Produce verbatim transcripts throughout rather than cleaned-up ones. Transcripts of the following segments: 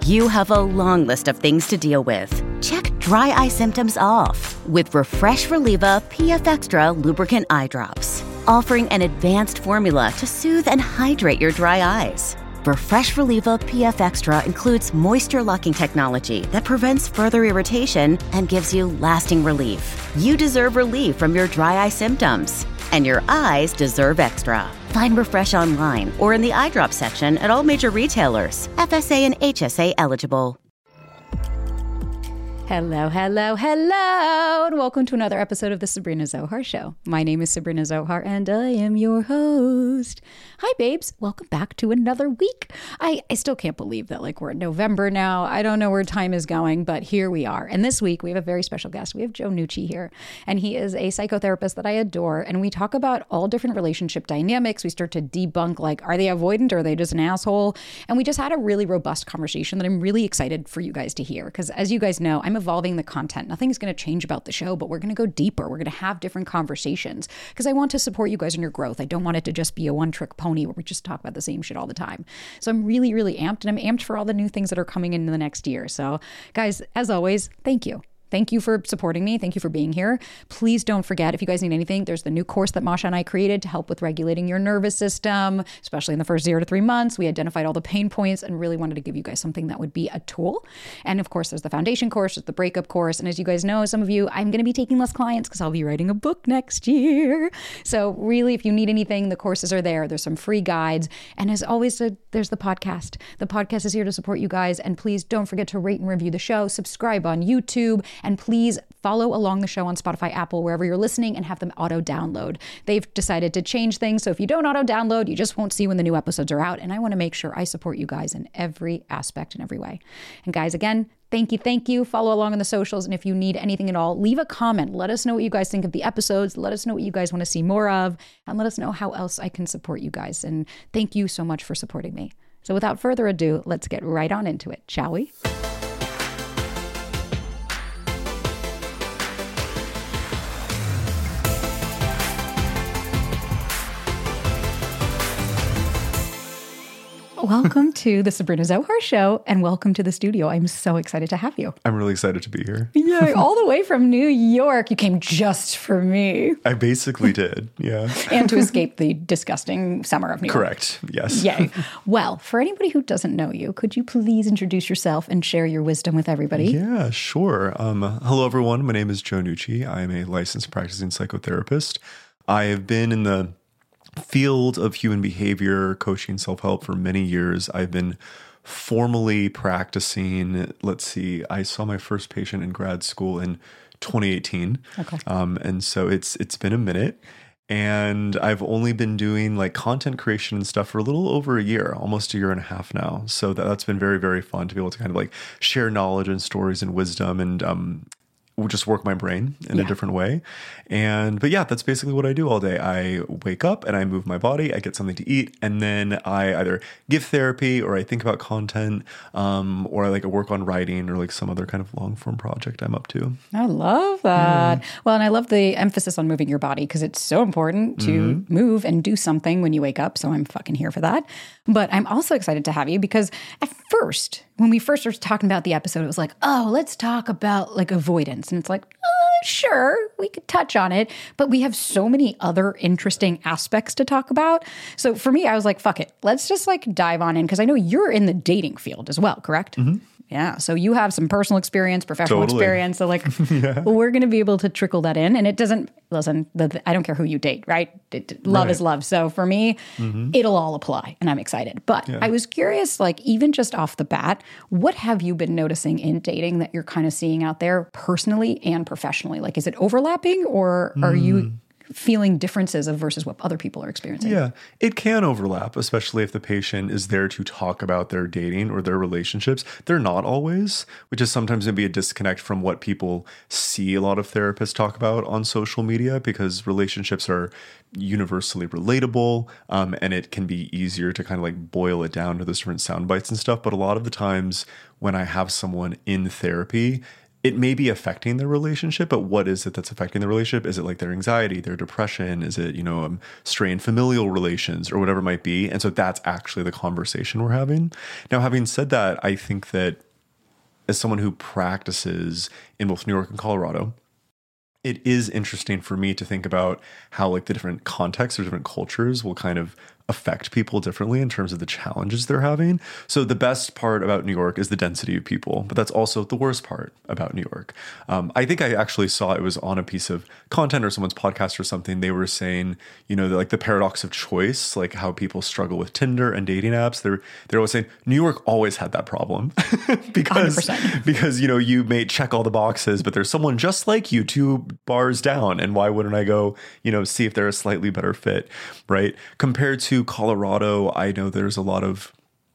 You have a long list of things to deal with. Check dry eye symptoms off with Refresh Relieva P F Extra Lubricant Eye Drops, offering an advanced formula to soothe and hydrate your dry eyes. Refresh Relieva P F Extra includes moisture-locking technology that prevents further irritation and gives you lasting relief. You deserve relief from your dry eye symptoms, and your eyes deserve extra. Find Refresh online or in the eye drop section at all major retailers. F S A and H S A eligible. Hello, hello, hello, and welcome to another episode of the Sabrina Zohar Show. My name is Sabrina Zohar, and I am your host. Hi, babes. Welcome back to another week. I, I still can't believe that, like, we're in November now. I don't know where time is going, but here we are. And this week, we have a very special guest. We have Joe Nucci here, and he is a psychotherapist that I adore, and we talk about all different relationship dynamics. We start to debunk, like, are they avoidant or are they just an asshole? And we just had a really robust conversation that I'm really excited for you guys to hear, because as you guys know, I'm evolving the content. Nothing's going to change about the show, but we're going to go deeper. We're going to have different conversations because I want to support you guys in your growth. I don't want it to just be a one-trick pony where we just talk about the same shit all the time. So I'm really, really amped, and I'm amped for all the new things that are coming in the next year. So guys, as always, thank you. Thank you for supporting me. Thank you for being here. Please don't forget, if you guys need anything, there's the new course that Masha and I created to help with regulating your nervous system, especially in the first zero to three months. We identified all the pain points and really wanted to give you guys something that would be a tool. And of course, there's the foundation course, there's the breakup course. And as you guys know, some of you, I'm going to be taking less clients because I'll be writing a book next year. So really, if you need anything, the courses are there. There's some free guides. And as always, uh, there's the podcast. The podcast is here to support you guys. And please don't forget to rate and review the show, subscribe on YouTube, and please follow along the show on Spotify, Apple, wherever you're listening, and have them auto download. They've decided to change things. So if you don't auto download, you just won't see when the new episodes are out. And I want to make sure I support you guys in every aspect and every way. And guys, again, thank you. Thank you. Follow along on the socials. And if you need anything at all, leave a comment. Let us know what you guys think of the episodes. Let us know what you guys want to see more of. And let us know how else I can support you guys. And thank you so much for supporting me. So without further ado, let's get right on into it, shall we? Welcome to the Sabrina Zohar Show, and welcome to the studio. I'm so excited to have you. I'm really excited to be here. Yeah, all the way from New York. You came just for me. I basically did, yeah. And to escape the disgusting summer of New York. Correct, yes. Yay. Well, for anybody who doesn't know you, could you please introduce yourself and share your wisdom with everybody? Yeah, sure. Um, hello, everyone. My name is Joe Nucci. I am a licensed practicing psychotherapist. I have been in the field of human behavior, coaching, self-help for many years. I've been formally practicing, let's see, I saw my first patient in grad school in twenty eighteen. Okay. Um, and so it's it's been a minute. And I've only been doing like content creation and stuff for a little over a year, almost a year and a half now. So that, that's been very, very fun to be able to kind of like share knowledge and stories and wisdom and um just work my brain in yeah. a different way. And, but yeah, that's basically what I do all day. I wake up and I move my body, I get something to eat, and then I either give therapy or I think about content, um, or I like work on writing or like some other kind of long form project I'm up to. I love that. Mm. Well, and I love the emphasis on moving your body because it's so important to mm-hmm. move and do something when you wake up. So I'm fucking here for that. But I'm also excited to have you because at first, when we first started talking about the episode, it was like, oh, let's talk about like avoidance. And it's like, oh, sure, we could touch on it. But we have so many other interesting aspects to talk about. So for me, I was like, fuck it. Let's just like dive on in. Because I know you're in the dating field as well, correct? Mm-hmm. Yeah. So you have some personal experience, professional totally. experience. So like, yeah. we're going to be able to trickle that in. And it doesn't, listen, the, the, I don't care who you date, right? It, love right. is love. So for me, mm-hmm. it'll all apply and I'm excited. But yeah. I was curious, like even just off the bat, what have you been noticing in dating that you're kind of seeing out there personally and professionally? Like, is it overlapping or are mm. you feeling differences of versus what other people are experiencing? Yeah, it can overlap, especially if the patient is there to talk about their dating or their relationships. They're not always, which is sometimes maybe a disconnect from what people see a lot of therapists talk about on social media, because relationships are universally relatable, um, and it can be easier to kind of like boil it down to those different sound bites and stuff. But a lot of the times when I have someone in therapy, it may be affecting their relationship, but what is it that's affecting the relationship? Is it like their anxiety, their depression? Is it, you know, um, strained familial relations or whatever it might be? And so that's actually the conversation we're having. Now, having said that, I think that as someone who practices in both New York and Colorado, it is interesting for me to think about how like the different contexts or different cultures will kind of affect people differently in terms of the challenges they're having. So the best part about New York is the density of people, but that's also the worst part about New York. Um, I think I actually saw it was on a piece of content or someone's podcast or something. They were saying, you know, the, like the paradox of choice, like how people struggle with Tinder and dating apps. They're they're always saying New York always had that problem because one hundred percent. because you know you may check all the boxes, but there's someone just like you two bars down, and why wouldn't I go, you know, see if they're a slightly better fit, right? Compared to Colorado, I know there's a lot of,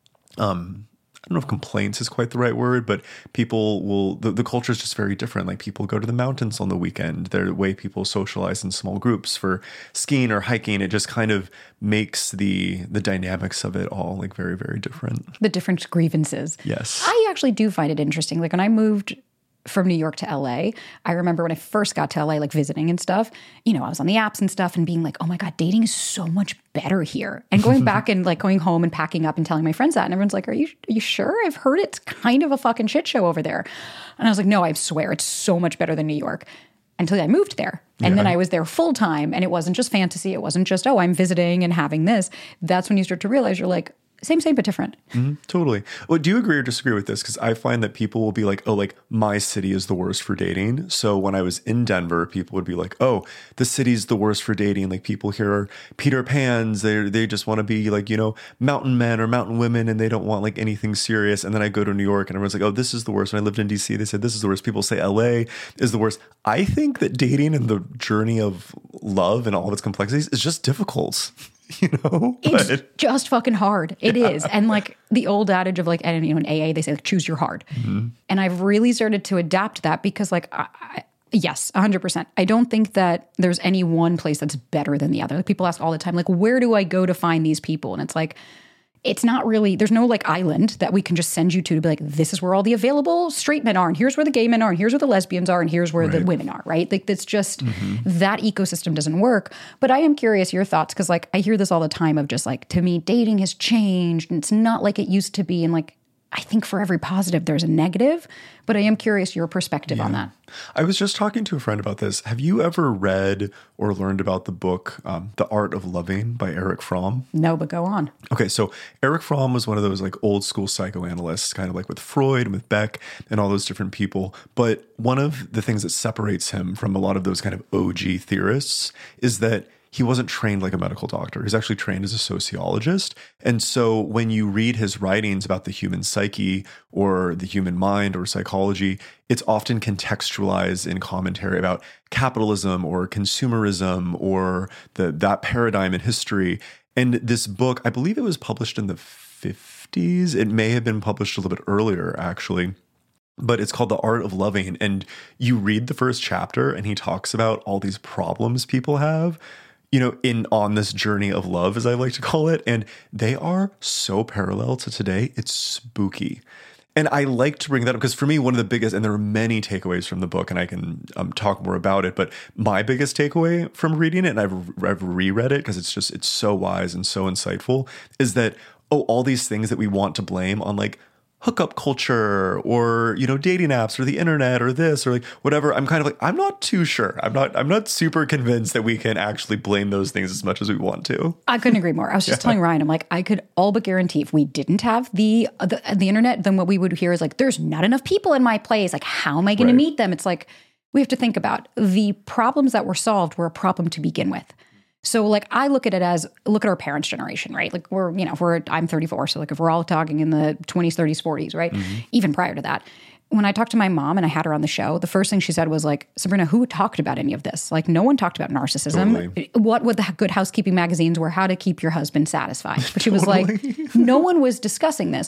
um, I don't know if complaints is quite the right word, but people will, the, the culture is just very different. Like people go to the mountains on the weekend. The way people socialize in small groups for skiing or hiking, it just kind of makes the the dynamics of it all like very, very different. The different grievances. Yes. I actually do find it interesting. Like when I moved from New York to L A, I remember when I first got to L A, like visiting and stuff, you know, I was on the apps and stuff and being like, oh my God, dating is so much better here. And going back and like going home and packing up and telling my friends that. And everyone's like, are you, are you sure? I've heard it's kind of a fucking shit show over there. And I was like, no, I swear it's so much better than New York. Until I moved there. And yeah. then I was there full time. And it wasn't just fantasy. It wasn't just, oh, I'm visiting and having this. That's when you start to realize you're like, same, same, but different. Mm-hmm, totally. Well, do you agree or disagree with this? Because I find that people will be like, oh, like my city is the worst for dating. So when I was in Denver, people would be like, oh, the city's the worst for dating. Like people here are Peter Pans. They they just want to be like, you know, mountain men or mountain women, and they don't want like anything serious. And then I go to New York and everyone's like, oh, this is the worst. When I lived in D C, they said this is the worst. People say L A is the worst. I think that dating and the journey of love and all of its complexities is just difficult. You know, it's but, just fucking hard. It yeah. is. And like the old adage of like, and you know, in A A, they say like, choose your hard. Mm-hmm. And I've really started to adapt that because like, I, I, yes, a hundred percent. I don't think that there's any one place that's better than the other. Like people ask all the time, like, where do I go to find these people? And it's like, it's not really, there's no like island that we can just send you to to be like, this is where all the available straight men are, and here's where the gay men are, and here's where the lesbians are, and here's where right. the women are, right? Like that's just, mm-hmm. that ecosystem doesn't work. But I am curious your thoughts, because like I hear this all the time of just like, to me, dating has changed, and it's not like it used to be. And like, I think for every positive, there's a negative, but I am curious your perspective yeah. on that. I was just talking to a friend about this. Have you ever read or learned about the book, um, The Art of Loving by Erich Fromm? No, but go on. Okay, so Erich Fromm was one of those like old school psychoanalysts, kind of like with Freud and with Beck and all those different people. But one of the things that separates him from a lot of those kind of O G theorists is that he wasn't trained like a medical doctor. He's actually trained as a sociologist. And so when you read his writings about the human psyche or the human mind or psychology, it's often contextualized in commentary about capitalism or consumerism or the that paradigm in history. And this book, I believe it was published in the fifties. It may have been published a little bit earlier, actually. But it's called The Art of Loving. And you read the first chapter and he talks about all these problems people have, you know, in on this journey of love, as I like to call it. And they are so parallel to today. It's spooky. And I like to bring that up because for me, one of the biggest, and there are many takeaways from the book, and I can um, talk more about it, but my biggest takeaway from reading it, and I've, I've reread it because it's just, it's so wise and so insightful, is that, oh, all these things that we want to blame on like hookup culture or, you know, dating apps or the internet or this or like whatever. I'm kind of like, I'm not too sure. I'm not, I'm not super convinced that we can actually blame those things as much as we want to. I couldn't agree more. I was just yeah. telling Ryan, I'm like, I could all but guarantee if we didn't have the, the, the internet, then what we would hear is like, there's not enough people in my place. Like, how am I going right. to meet them? It's like, we have to think about the problems that were solved were a problem to begin with. So like I look at it as, look at our parents' generation, right? Like we're, you know, if we're, I'm thirty-four. So like if we're all talking in the twenties, thirties, forties, right? Mm-hmm. Even prior to that. When I talked to my mom and I had her on the show, the first thing she said was like, Sabrina, who talked about any of this? Like no one talked about narcissism. Totally. What would the Good Housekeeping magazines were, how to keep your husband satisfied. But she was totally. like, no one was discussing this.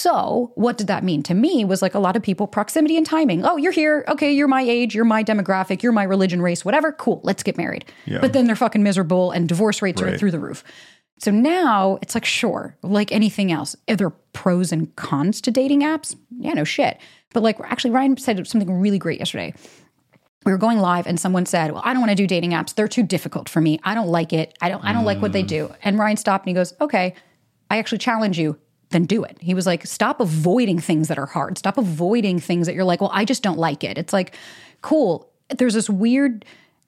So what did that mean to me was like a lot of people, proximity and timing. Oh, you're here. Okay, you're my age. You're my demographic. You're my religion, race, whatever. Cool. Let's get married. Yeah. But then they're fucking miserable and divorce rates right. are through the roof. So now it's like, sure, like anything else. Are there pros and cons to dating apps? Yeah, no shit. But like, actually, Ryan said something really great yesterday. We were going live and someone said, well, I don't want to do dating apps. They're too difficult for me. I don't like it. I don't, I don't mm. like what they do. And Ryan stopped and he goes, okay, I actually challenge you, then do it. He was like, stop avoiding things that are hard. Stop avoiding things that you're like, well, I just don't like it. It's like, cool. There's this weird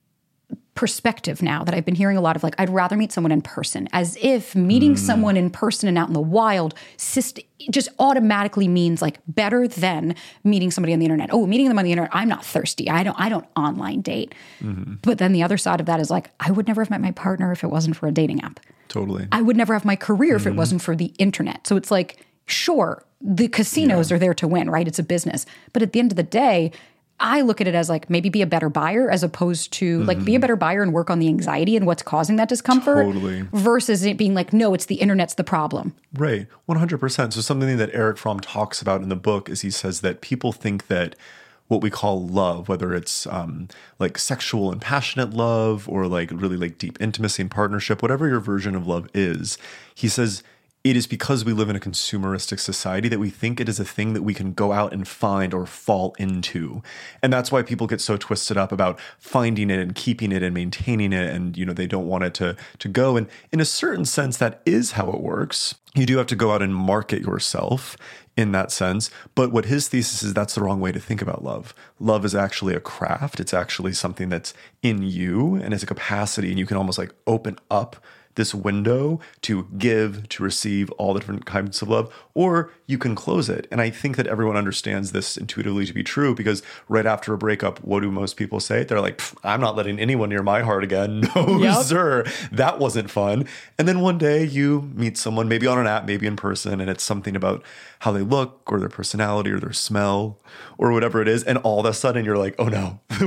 perspective now that I've been hearing a lot of, like, I'd rather meet someone in person, as if meeting mm. someone in person and out in the wild just automatically means like better than meeting somebody on the internet. Oh, meeting them on the internet, I'm not thirsty. I don't I don't online date. Mm-hmm. But then the other side of that is like, I would never have met my partner if it wasn't for a dating app. Totally. I would never have my career mm-hmm. if it wasn't for the internet. So it's like, sure, the casinos yeah. are there to win, right? It's a business. But at the end of the day, I look at it as like, maybe be a better buyer, as opposed to mm-hmm. like be a better buyer and work on the anxiety and what's causing that discomfort. Totally. Versus it being like, no, it's the internet's the problem. Right. one hundred percent. So something that Erich Fromm talks about in the book is he says that people think that what we call love, whether it's um, like sexual and passionate love or like really like deep intimacy and partnership, whatever your version of love is, he says, it is because we live in a consumeristic society that we think it is a thing that we can go out and find or fall into. And that's why people get so twisted up about finding it and keeping it and maintaining it. And, you know, they don't want it to, to go. And in a certain sense, that is how it works. You do have to go out and market yourself in that sense. But what his thesis is, that's the wrong way to think about love. Love is actually a craft. It's actually something that's in you and it's a capacity, and you can almost like open up this window to give, to receive all the different kinds of love, or you can close it. And I think that everyone understands this intuitively to be true, because right after a breakup, what do most people say? They're like, I'm not letting anyone near my heart again. No, yep. sir. That wasn't fun. And then one day you meet someone, maybe on an app, maybe in person, and it's something about how they look or their personality or their smell or whatever it is. And all of a sudden you're like, oh no. You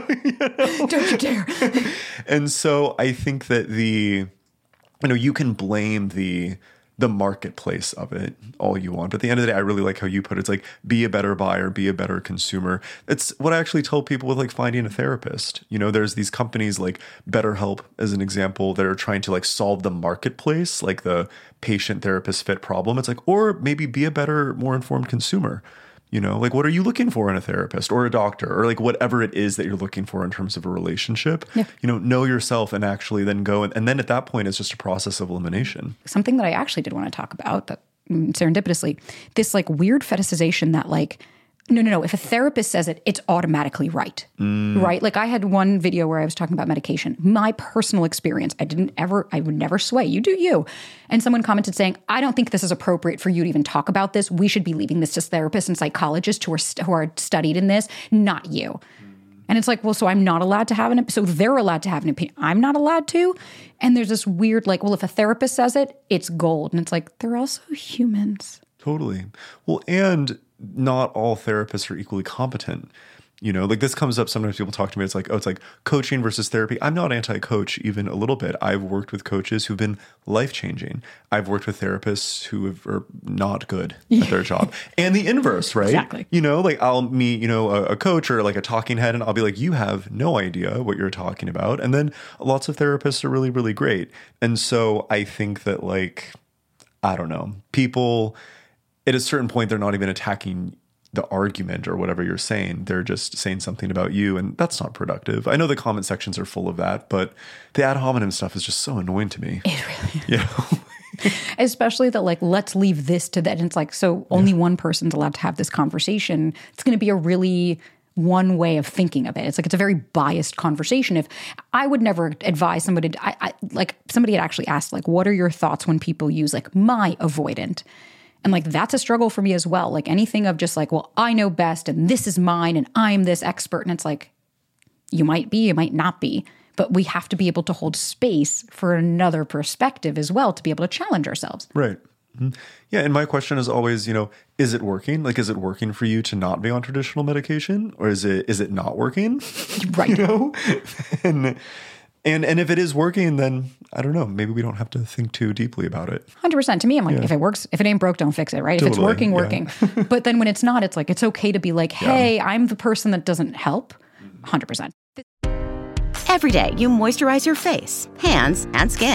know? Don't you dare. And so I think that the... You know, you can blame the the marketplace of it all you want. But at the end of the day, I really like how you put it. It's like, be a better buyer, be a better consumer. It's what I actually tell people with like finding a therapist. You know, there's these companies like BetterHelp, as an example, that are trying to like solve the marketplace, like the patient therapist fit problem. It's like, or maybe be a better, more informed consumer. You know, like, what are you looking for in a therapist or a doctor, or like whatever it is that you're looking for in terms of a relationship? Yeah. You know, know yourself and actually then go. And, and then at that point, it's just a process of elimination. Something that I actually did want to talk about, that serendipitously, this like weird fetishization that like, no, no, no. If a therapist says it, it's automatically right, mm. right? Like I had one video where I was talking about medication. My personal experience, I didn't ever, I would never sway. You do you. And someone commented saying, I don't think this is appropriate for you to even talk about this. We should be leaving this to therapists and psychologists who are who are studied in this, not you. Mm. And it's like, well, so I'm not allowed to have an opinion. So they're allowed to have an opinion. I'm not allowed to. And there's this weird, like, well, if a therapist says it, it's gold. And it's like, they're also humans. Totally. Well, and not all therapists are equally competent. You know, like this comes up sometimes. People talk to me. It's like, oh, it's like coaching versus therapy. I'm not anti-coach even a little bit. I've worked with coaches who've been life-changing. I've worked with therapists who have, are not good at their job. And the inverse, right? Exactly. You know, like I'll meet, you know, a, a coach or like a talking head, and I'll be like, you have no idea what you're talking about. And then lots of therapists are really, really great. And so I think that, like, I don't know, people at a certain point, they're not even attacking the argument or whatever you're saying. They're just saying something about you, and that's not productive. I know the comment sections are full of that, but the ad hominem stuff is just so annoying to me. It really is. You know? Especially that, like, let's leave this to that. And it's like, so only yeah. one person's allowed to have this conversation. It's going to be a really one way of thinking of it. It's like, it's a very biased conversation. If I would never advise somebody, to, I, I like somebody had actually asked, like, what are your thoughts when people use like my avoidant? And like, that's a struggle for me as well. Like anything of just like, well, I know best and this is mine and I'm this expert. And it's like, you might be, you might not be, but we have to be able to hold space for another perspective as well to be able to challenge ourselves. Right. Mm-hmm. Yeah. And my question is always, you know, is it working? Like, is it working for you to not be on traditional medication, or is it, is it not working? Right. You know? and, And and if it is working, then I don't know, maybe we don't have to think too deeply about it. one hundred percent. To me, I'm like, yeah. if it works, if it ain't broke, don't fix it, right? Totally. If it's working, working. Yeah. But then when it's not, it's like, it's okay to be like, hey, yeah. I'm the person that doesn't help. one hundred percent. Every day, you moisturize your face, hands, and skin.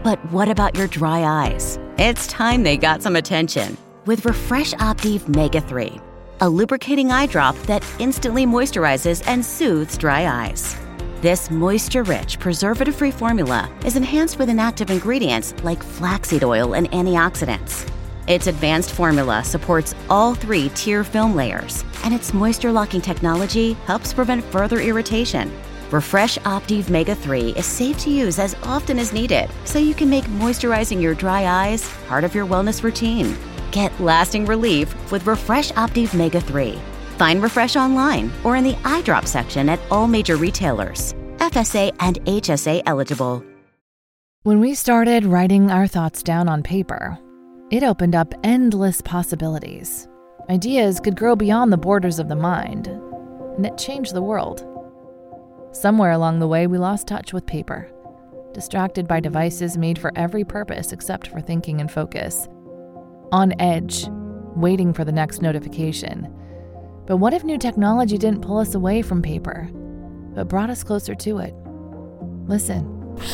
But what about your dry eyes? It's time they got some attention with Refresh Optive Mega three, a lubricating eye drop that instantly moisturizes and soothes dry eyes. This moisture-rich, preservative-free formula is enhanced with inactive ingredients like flaxseed oil and antioxidants. Its advanced formula supports all three tier film layers, and its moisture-locking technology helps prevent further irritation. Refresh Optive Mega three is safe to use as often as needed, so you can make moisturizing your dry eyes part of your wellness routine. Get lasting relief with Refresh Optive Mega three. Find Refresh online or in the eye drop section at all major retailers. F S A and H S A eligible. When we started writing our thoughts down on paper, it opened up endless possibilities. Ideas could grow beyond the borders of the mind, and it changed the world. Somewhere along the way, we lost touch with paper, distracted by devices made for every purpose except for thinking and focus. On edge, waiting for the next notification. But what if new technology didn't pull us away from paper, but brought us closer to it? Listen.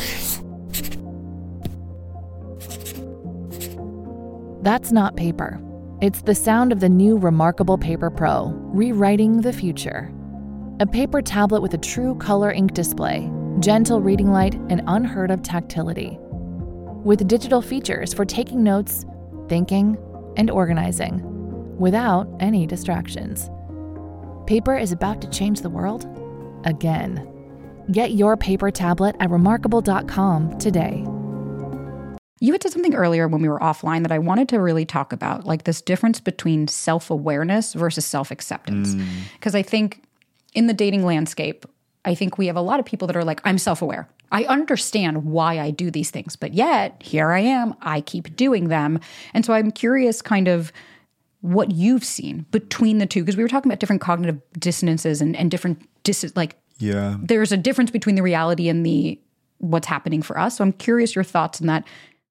That's not paper. It's the sound of the new Remarkable Paper Pro, rewriting the future. A paper tablet with a true color ink display, gentle reading light, and unheard of tactility. With digital features for taking notes, thinking, and organizing, without any distractions. Paper is about to change the world again. Get your paper tablet at remarkable dot com today. You had said something earlier when we were offline that I wanted to really talk about, like this difference between self-awareness versus self-acceptance. Because mm. I think in the dating landscape, I think we have a lot of people that are like, I'm self-aware. I understand why I do these things, but yet here I am, I keep doing them. And so I'm curious kind of what you've seen between the two, because we were talking about different cognitive dissonances and, and different, dis- like, yeah, there's a difference between the reality and the what's happening for us. So I'm curious your thoughts on that,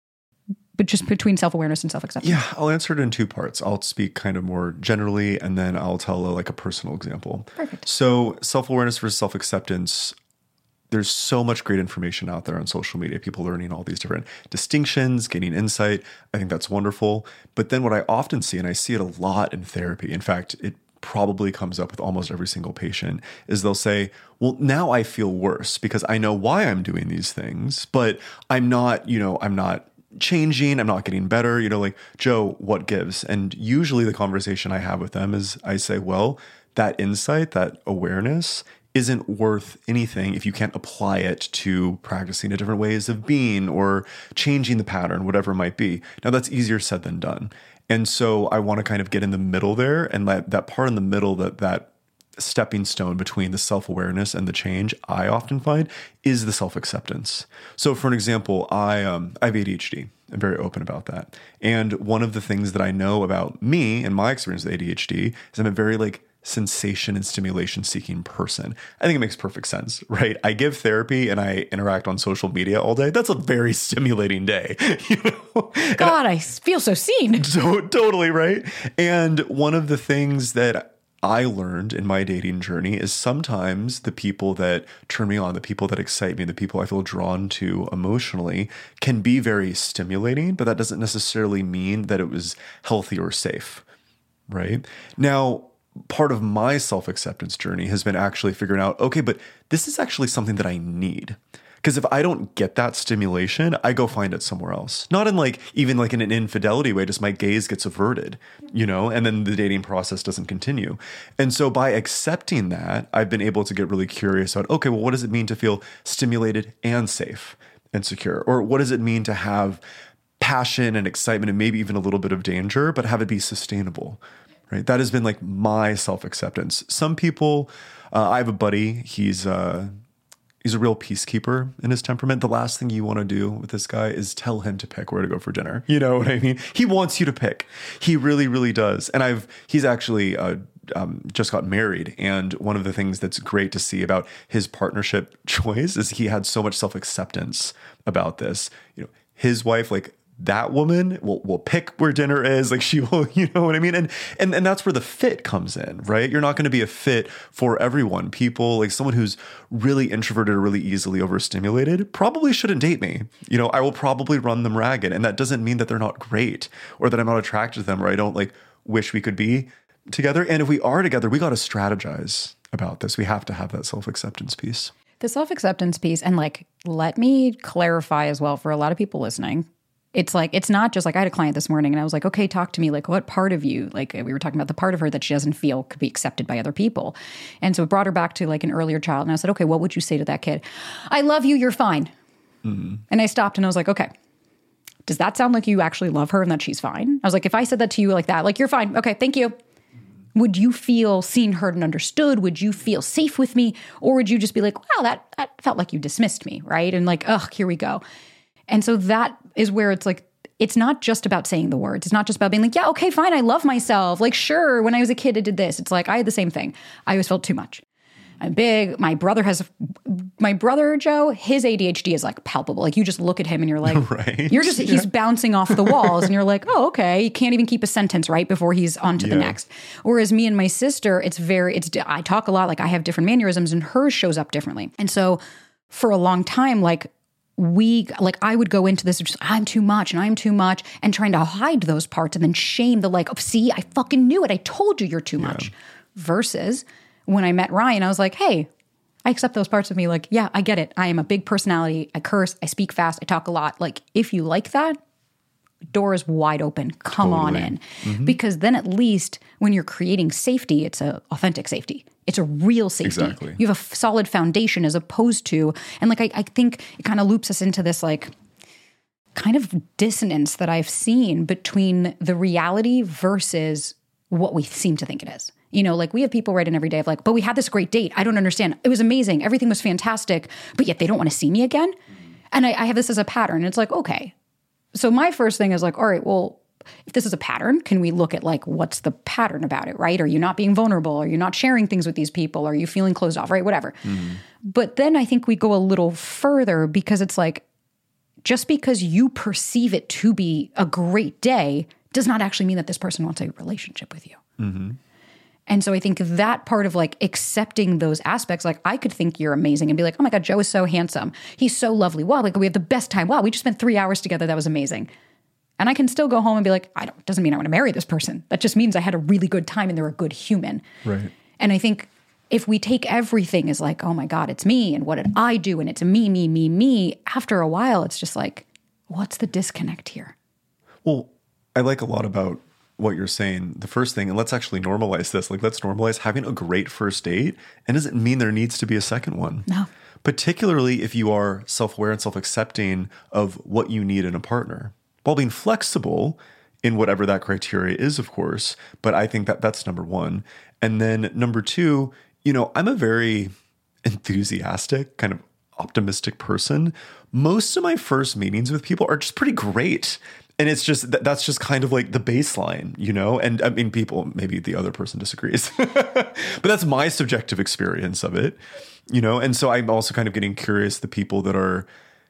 but just between self-awareness and self-acceptance. Yeah, I'll answer it in two parts. I'll speak kind of more generally, and then I'll tell a, like a personal example. Perfect. So self-awareness versus self-acceptance, there's so much great information out there on social media, people learning all these different distinctions, gaining insight. I think that's wonderful. But then what I often see, and I see it a lot in therapy, in fact, it probably comes up with almost every single patient, is they'll say, well, now I feel worse because I know why I'm doing these things, but I'm not, you know, I'm not changing, I'm not getting better, you know, like, Joe, what gives? And usually the conversation I have with them is I say, well, that insight, that awareness isn't worth anything if you can't apply it to practicing a different ways of being or changing the pattern, whatever it might be. Now that's easier said than done. And so I want to kind of get in the middle there, and let that part in the middle, that that stepping stone between the self-awareness and the change, I often find, is the self-acceptance. So for an example, I um I have A D H D. I'm very open about that. And one of the things that I know about me and my experience with A D H D is I'm a very like sensation and stimulation seeking person. I think it makes perfect sense, right? I give therapy and I interact on social media all day. That's a very stimulating day, you know? God, I, I feel so seen. So, totally, right? And one of the things that I learned in my dating journey is sometimes the people that turn me on, the people that excite me, the people I feel drawn to emotionally can be very stimulating, but that doesn't necessarily mean that it was healthy or safe, right? Now, part of my self-acceptance journey has been actually figuring out, okay, but this is actually something that I need. Because if I don't get that stimulation, I go find it somewhere else. Not in like, even like in an infidelity way, just my gaze gets averted, you know, and then the dating process doesn't continue. And so by accepting that, I've been able to get really curious about, okay, well, what does it mean to feel stimulated and safe and secure? Or what does it mean to have passion and excitement and maybe even a little bit of danger, but have it be sustainable? Right? That has been like my self-acceptance. Some people, uh, I have a buddy, he's uh, he's a real peacekeeper in his temperament. The last thing you want to do with this guy is tell him to pick where to go for dinner. You know what I mean? He wants you to pick. He really, really does. And I've, he's actually uh, um, just got married. And one of the things that's great to see about his partnership choice is he had so much self-acceptance about this. You know, his wife, like, that woman will, will pick where dinner is. Like she will, you know what I mean? And, and, and that's where the fit comes in, right? You're not going to be a fit for everyone. People like someone who's really introverted or really easily overstimulated probably shouldn't date me. You know, I will probably run them ragged. And that doesn't mean that they're not great or that I'm not attracted to them or I don't like wish we could be together. And if we are together, we got to strategize about this. We have to have that self-acceptance piece. The self-acceptance piece, and like, let me clarify as well for a lot of people listening. It's like, it's not just like, I had a client this morning and I was like, okay, talk to me. Like, what part of you, like we were talking about the part of her that she doesn't feel could be accepted by other people. And so it brought her back to like an earlier child. And I said, okay, what would you say to that kid? I love you, you're fine. Mm-hmm. And I stopped and I was like, okay, does that sound like you actually love her and that she's fine? I was like, if I said that to you like that, like, you're fine. Okay, thank you. Would you feel seen, heard, and understood? Would you feel safe with me? Or would you just be like, wow, that, that felt like you dismissed me, right? And like, ugh, here we go. And so that is where it's like, it's not just about saying the words. It's not just about being like, yeah, okay, fine, I love myself. Like, sure, when I was a kid, I did this. It's like, I had the same thing. I always felt too much. I'm big. My brother has, my brother, Joe, his A D H D is like palpable. Like you just look at him and you're like, right. you're just, yeah. he's bouncing off the walls and you're like, oh, okay. You can't even keep a sentence right before he's on to yeah. the next. Whereas me and my sister, it's very, it's, I talk a lot. Like I have different mannerisms and hers shows up differently. And so for a long time, like we, like I would go into this, just, I'm too much and I'm too much and trying to hide those parts and then shame the like, oh, see, I fucking knew it. I told you you're too yeah. much. Versus when I met Ryan, I was like, hey, I accept those parts of me. Like, yeah, I get it. I am a big personality. I curse. I speak fast. I talk a lot. Like, if you like that, door is wide open. Come totally. on in. Mm-hmm. Because then at least when you're creating safety, it's a authentic safety. It's a real safety. Exactly. You have a f- solid foundation as opposed to, and like, I, I think it kind of loops us into this like kind of dissonance that I've seen between the reality versus what we seem to think it is. You know, like we have people write in every day of like, but we had this great date. I don't understand. It was amazing. Everything was fantastic, but yet they don't want to see me again. And I, I have this as a pattern. It's like, okay. So my first thing is like, all right, well, if this is a pattern, can we look at like, what's the pattern about it, right? Are you not being vulnerable? Are you not sharing things with these people? Are you feeling closed off, right? Whatever. Mm-hmm. But then I think we go a little further because it's like, just because you perceive it to be a great day does not actually mean that this person wants a relationship with you. Mm-hmm. And so I think that part of like accepting those aspects, like I could think you're amazing and be like, oh my God, Joe is so handsome. He's so lovely. Wow, like we have the best time. Wow, we just spent three hours together. That was amazing. And I can still go home and be like, I don't, doesn't mean I want to marry this person. That just means I had a really good time and they're a good human. Right. And I think if we take everything as like, oh my God, it's me and what did I do? And it's me, me, me, me. After a while, it's just like, what's the disconnect here? Well, I like a lot about what you're saying. The first thing, and let's actually normalize this, like let's normalize having a great first date. And doesn't mean there needs to be a second one. No. Particularly if you are self-aware and self-accepting of what you need in a partner, while being flexible in whatever that criteria is, of course. But I think that that's number one. And then number two, you know, I'm a very enthusiastic, kind of optimistic person. Most of my first meetings with people are just pretty great. And it's just, that's just kind of like the baseline, you know? And I mean, people, maybe the other person disagrees, but that's my subjective experience of it, you know? And so I'm also kind of getting curious, the people that are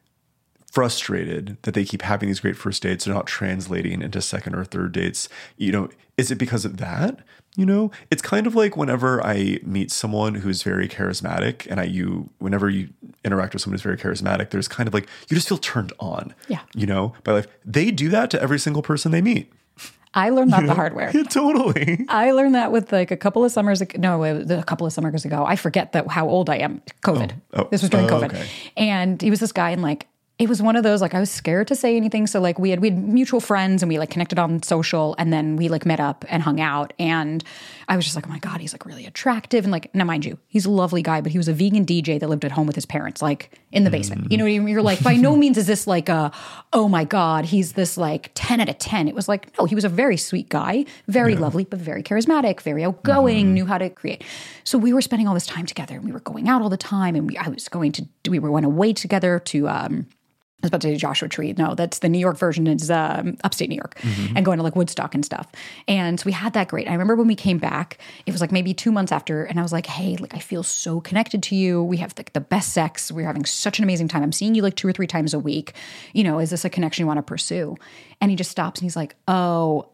frustrated that they keep having these great first dates, they're not translating into second or third dates, you know, is it because of that? You know, it's kind of like whenever I meet someone who's very charismatic and I, you, whenever you interact with someone who's very charismatic, there's kind of like, you just feel turned on, yeah, you know, by life. They do that to every single person they meet. I learned that you know? the hard way. Yeah, totally. I learned that with like a couple of summers ago. No, it was a couple of summers ago. I forget that how old I am. COVID. Oh, oh, this was during oh, COVID. Okay. And he was this guy and like, it was one of those, like, I was scared to say anything. So, like, we had, we had mutual friends and we, like, connected on social and then we, like, met up and hung out. And I was just like, oh, my God, he's, like, really attractive. And, like, now, mind you, he's a lovely guy, but he was a vegan D J that lived at home with his parents, like, in the basement. Mm. You know what I mean? You're like, by no means is this, like, a, oh, my God, he's this, like, ten out of ten. It was like, no, he was a very sweet guy, very yeah. lovely, but very charismatic, very outgoing, mm. knew how to create. So we were spending all this time together and we were going out all the time. And we, I was going to, we were went away together to, um, I was about to say Joshua Tree. No, that's the New York version. Is um, upstate New York, mm-hmm. and going to like Woodstock and stuff. And so we had that great. I remember when we came back, it was like maybe two months after, and I was like, "Hey, like I feel so connected to you. We have like the best sex. We're having such an amazing time. I'm seeing you like two or three times a week. You know, is this a connection you want to pursue?" And he just stops and he's like, "Oh,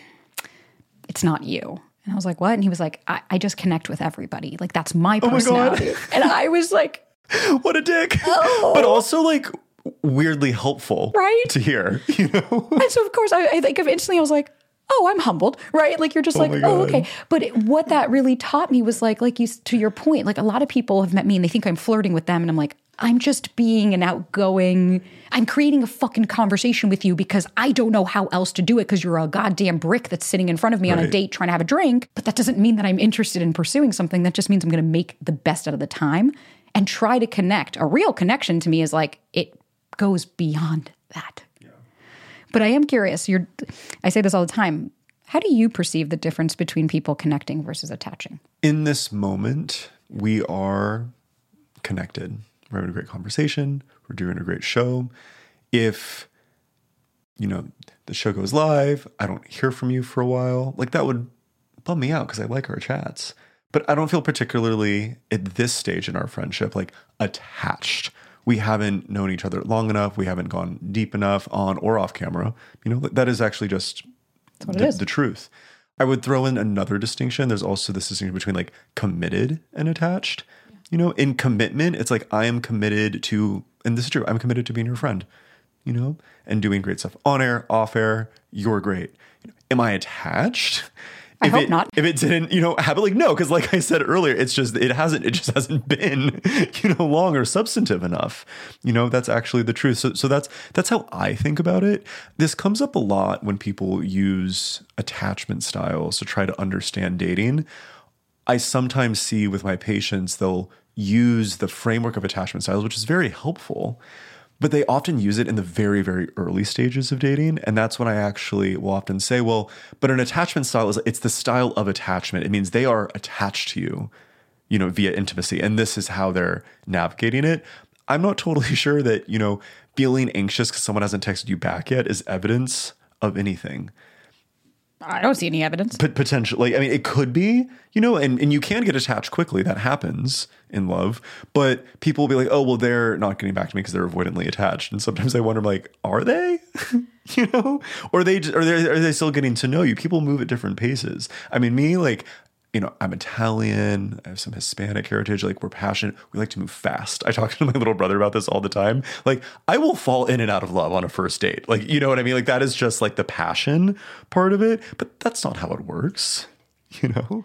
it's not you." And I was like, "What?" And he was like, "I, I just connect with everybody. Like that's my personality." Oh my God. And I was like, "What a dick!" Oh. But also like. Weirdly helpful, right? To hear, you know. And so, of course, I, I think of instantly, I was like, "Oh, I'm humbled," right? Like you're just oh like, "Oh, okay." But it, what that really taught me was like, like you to your point, like a lot of people have met me and they think I'm flirting with them, and I'm like, I'm just being an outgoing. I'm creating a fucking conversation with you because I don't know how else to do it because you're a goddamn brick that's sitting in front of me right. on a date trying to have a drink. But that doesn't mean that I'm interested in pursuing something. That just means I'm going to make the best out of the time and try to connect. A real connection to me is like it. Goes beyond that. Yeah. But I am curious, you're, I say this all the time, how do you perceive the difference between people connecting versus attaching? In this moment, we are connected. We're having a great conversation. We're doing a great show. If, you know, the show goes live, I don't hear from you for a while, like that would bum me out because I like our chats. But I don't feel particularly at this stage in our friendship, like attached. We haven't known each other long enough. We haven't gone deep enough on or off camera. You know, that is actually just the, the truth. I would throw in another distinction. There's also this distinction between like committed and attached. Yeah. You know, in commitment, it's like I am committed to, and this is true, I'm committed to being your friend, you know, and doing great stuff on air, off air. You're great. Am I attached? I if hope it, not. If it didn't, you know, have it like, no, because like I said earlier, it's just, it hasn't, it just hasn't been, you know, long or substantive enough. You know, that's actually the truth. So, so that's, that's how I think about it. This comes up a lot when people use attachment styles to try to understand dating. I sometimes see with my patients, they'll use the framework of attachment styles, which is very helpful. But they often use it in the very, very early stages of dating. And that's when I actually will often say, well, but an attachment style is, it's the style of attachment. It means they are attached to you, you know, via intimacy. And this is how they're navigating it. I'm not totally sure that, you know, feeling anxious because someone hasn't texted you back yet is evidence of anything. I don't see any evidence. But potentially, I mean, it could be, you know, and, and you can get attached quickly. That happens in love. But people will be like, oh, well, they're not getting back to me because they're avoidantly attached. And sometimes I wonder, like, are they? You know? Or are they, are they, are they still getting to know you? People move at different paces. I mean, me, like, you know, I'm Italian, I have some Hispanic heritage, like we're passionate, we like to move fast. I talk to my little brother about this all the time. Like I will fall in and out of love on a first date. Like, you know what I mean? Like that is just like the passion part of it, but that's not how it works, you know?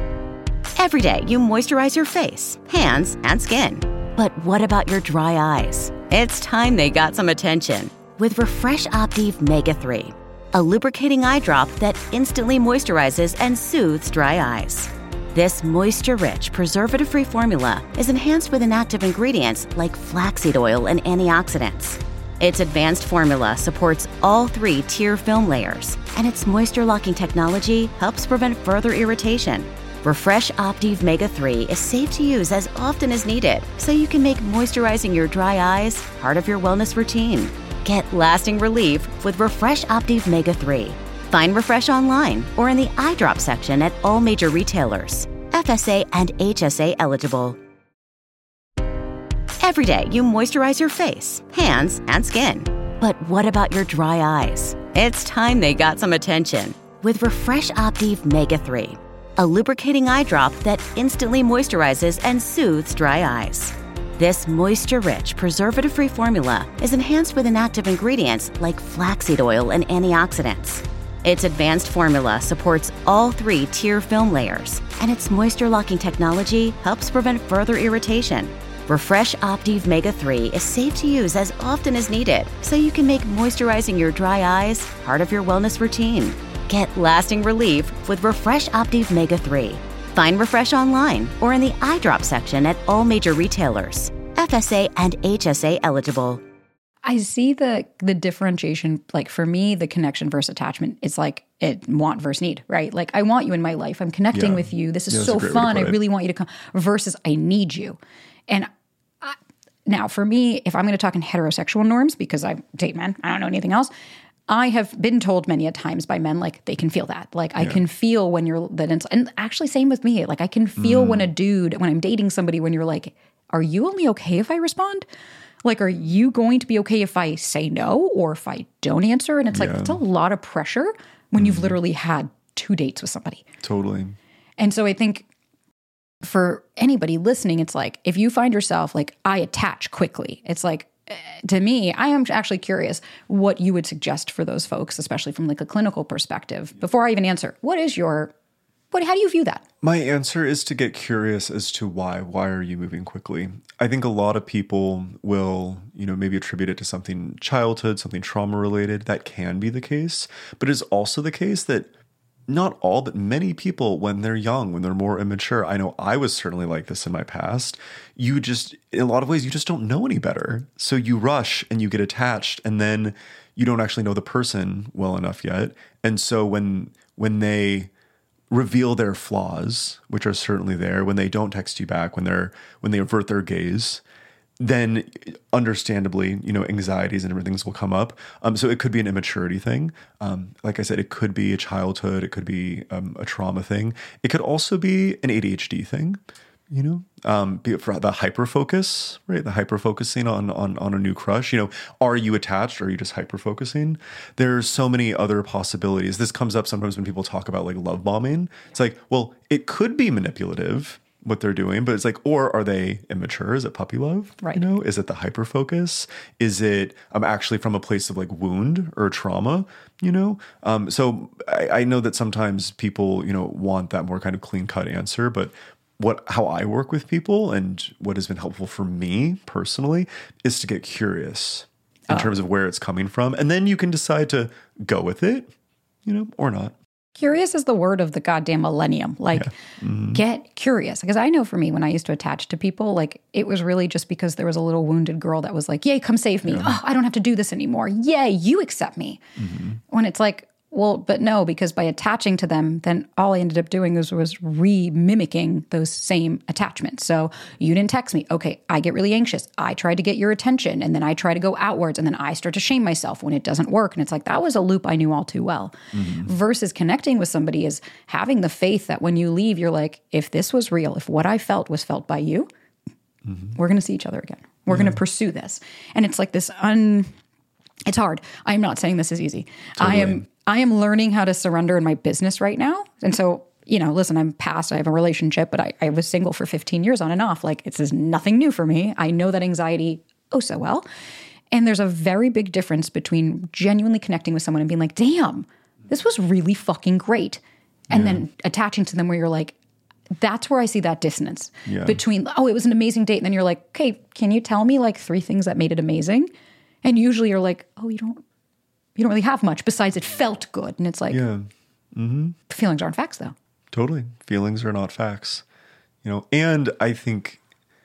Every day you moisturize your face, hands, and skin. But what about your dry eyes? It's time they got some attention with Refresh Optive Mega three. A lubricating eye drop that instantly moisturizes and soothes dry eyes. This moisture-rich, preservative-free formula is enhanced with inactive ingredients like flaxseed oil and antioxidants. Its advanced formula supports all three tier film layers, and its moisture-locking technology helps prevent further irritation. Refresh Optive Mega three is safe to use as often as needed, so you can make moisturizing your dry eyes part of your wellness routine. Get lasting relief with Refresh Optive Mega three. Find Refresh online or in the eye drop section at all major retailers. F S A and H S A eligible. Every day you moisturize your face, hands, and skin. But what about your dry eyes? It's time they got some attention with Refresh Optive Mega three. A lubricating eye drop that instantly moisturizes and soothes dry eyes. This moisture-rich, preservative-free formula is enhanced with inactive ingredients like flaxseed oil and antioxidants. Its advanced formula supports all three tier film layers, and its moisture-locking technology helps prevent further irritation. Refresh Optive Mega three is safe to use as often as needed, so you can make moisturizing your dry eyes part of your wellness routine. Get lasting relief with Refresh Optive Mega three. Find Refresh online or in the eye drop section at all major retailers. F S A and H S A eligible. I see the the differentiation, like for me, the connection versus attachment is like it want versus need, right? Like I want you in my life. I'm connecting Yeah. with you. This is Yeah, so that's a great way to fun. I put it. really want you to come versus I need you. And I, now for me, if I'm going to talk in heterosexual norms, because I date men, I don't know anything else. I have been told many a times by men, like, they can feel that. Like, I yeah. can feel when you're, that, ins- and actually same with me. Like, I can feel mm. when a dude, when I'm dating somebody, when you're like, are you only okay if I respond? Like, are you going to be okay if I say no or if I don't answer? And it's like, yeah. it's a lot of pressure when mm. you've literally had two dates with somebody. Totally. And so I think for anybody listening, it's like, if you find yourself like, I attach quickly, it's like, to me, I am actually curious what you would suggest for those folks, especially from like a clinical perspective. Before I even answer, what is your, what, how do you view that? My answer is to get curious as to why. Why are you moving quickly? I think a lot of people will, you know, maybe attribute it to something childhood, something trauma related. That can be the case, but it's also the case that not all, but many people, when they're young, when they're more immature, I know I was certainly like this in my past, you just, in a lot of ways, you just don't know any better. So you rush and you get attached, and then you don't actually know the person well enough yet. And so when when they reveal their flaws, which are certainly there, when they don't text you back, when they're when they avert their gaze, then understandably, you know, anxieties and everything will come up. Um, so it could be an immaturity thing. Um, like I said, it could be a childhood. It could be um, a trauma thing. It could also be an A D H D thing, you know, um, be it for the hyperfocus, right? The hyperfocusing on, on, on a new crush, you know, are you attached or are you just hyperfocusing? There's so many other possibilities. This comes up sometimes when people talk about like love bombing. It's like, well, it could be manipulative, what they're doing, but it's like, or are they immature? Is it puppy love? Right. You know, is it the hyper focus? Is it um, actually from a place of like wound or trauma? You know, um, so I, I know that sometimes people, you know, want that more kind of clean cut answer, but what how I work with people and what has been helpful for me personally is to get curious in oh. terms of where it's coming from, and then you can decide to go with it, you know, or not. Curious is the word of the goddamn millennium. Like, yeah. mm-hmm. get curious. Because I know for me, when I used to attach to people, like, it was really just because there was a little wounded girl that was like, yay, come save me. Yeah. Oh, I don't have to do this anymore. Yay, you accept me. Mm-hmm. When it's like, well, but no, because by attaching to them, then all I ended up doing was, was re-mimicking those same attachments. So you didn't text me. Okay, I get really anxious. I try to get your attention, and then I try to go outwards, and then I start to shame myself when it doesn't work. And it's like, that was a loop I knew all too well. Mm-hmm. Versus connecting with somebody is having the faith that when you leave, you're like, if this was real, if what I felt was felt by you, mm-hmm. we're going to see each other again. We're yeah. going to pursue this. And it's like this un... It's hard. I'm not saying this is easy. Totally. I am I am learning how to surrender in my business right now. And so, you know, listen, I'm past, I have a relationship, but I, I was single for fifteen years on and off. Like, this is nothing new for me. I know that anxiety oh so well. And there's a very big difference between genuinely connecting with someone and being like, damn, this was really fucking great. And yeah. then attaching to them where you're like, that's where I see that dissonance yeah. between, oh, it was an amazing date. And then you're like, okay, can you tell me like three things that made it amazing? And usually you're like, oh, you don't, you don't really have much besides it felt good. And it's like, yeah. mm-hmm. feelings aren't facts though. Totally. Feelings are not facts, you know? And I think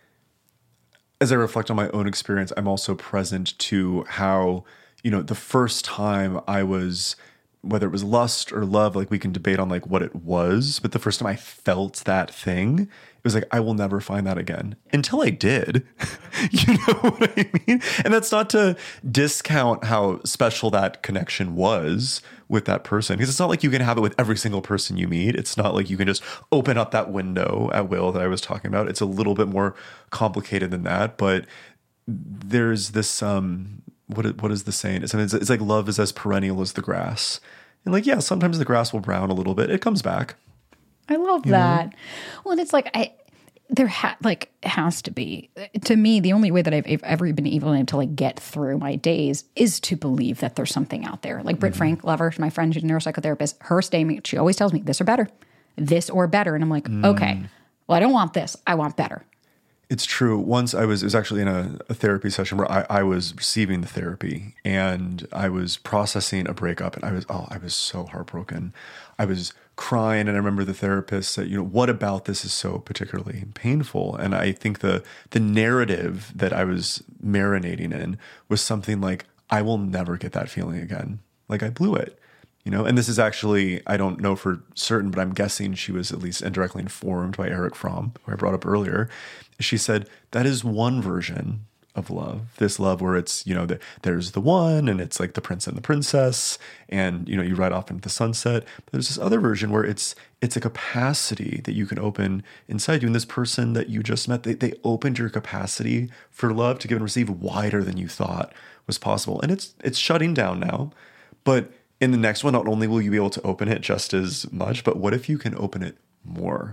as I reflect on my own experience, I'm also present to how, you know, the first time I was, whether it was lust or love, like we can debate on like what it was, but the first time I felt that thing, it was like, I will never find that again until I did. You know what I mean? And that's not to discount how special that connection was with that person, because it's not like you can have it with every single person you meet. It's not like you can just open up that window at will that I was talking about. It's a little bit more complicated than that, but there's this, um, what, what is the saying? It's, it's, it's like love is as perennial as the grass. And like, yeah, sometimes the grass will brown a little bit. It comes back. I love You that. know? Well, and it's like, I, there ha- like has to be, to me, the only way that I've ever been able to like get through my days is to believe that there's something out there. Like Britt mm-hmm. Frank, love her, my friend, she's a neuropsychotherapist. Her statement, she always tells me this or better, this or better. And I'm like, mm. okay, well, I don't want this. I want better. It's true. Once I was, it was actually in a, a therapy session where I, I was receiving the therapy and I was processing a breakup, and I was, oh, I was so heartbroken. I was crying, and I remember the therapist said, you know, what about this is so particularly painful? And I think the the narrative that I was marinating in was something like, I will never get that feeling again. Like I blew it. You know, and this is actually, I don't know for certain, but I'm guessing she was at least indirectly informed by Erich Fromm, who I brought up earlier. She said, that is one version of love. This love where it's, you know, the, there's the one and it's like the prince and the princess and, you know, you ride off into the sunset. But there's this other version where it's it's a capacity that you can open inside you. And this person that you just met, they, they opened your capacity for love to give and receive wider than you thought was possible. And it's it's shutting down now. But in the next one, not only will you be able to open it just as much, but what if you can open it more?